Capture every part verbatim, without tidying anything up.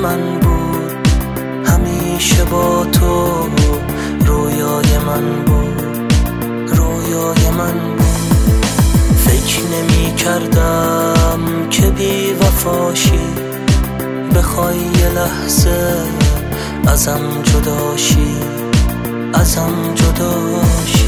من بود، همیشه با تو رویای من بود، رویای من بود. فکر نمی کردم که بی وفاشی، بخوای یه لحظه ازم جداشی، ازم جداشی.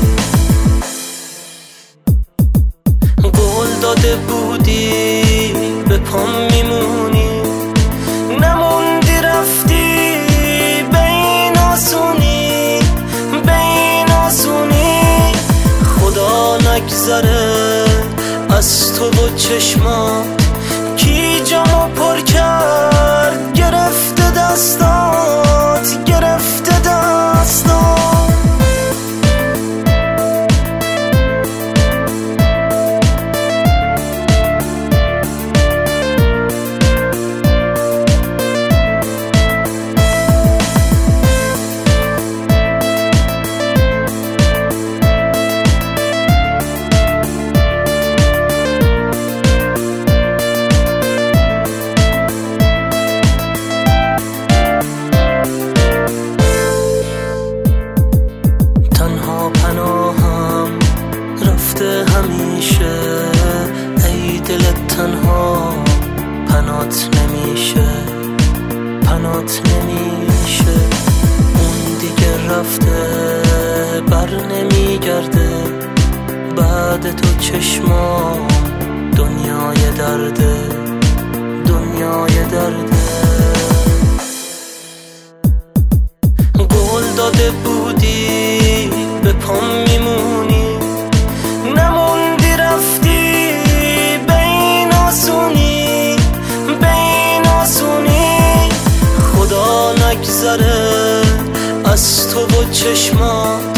قول داده بودی به پام میمونی، نموندی رفتی بین آسونی، بین آسونی. خدا نگذره از تو و چشمات، کی جامو پر کرد گرفته دستات، گرفته دستات. پناهم رفته همیشه، ای دلت تنها پنات نمیشه، پنات نمیشه. اون دیگه رفته بر نمیگرده، بعد تو چشمام دنیای درده، دنیای درده. قول داده بودی به پام میمونی، نموندی رفتی بین آسونی، بین آسونی. خدا نگذره از تو و چشمات،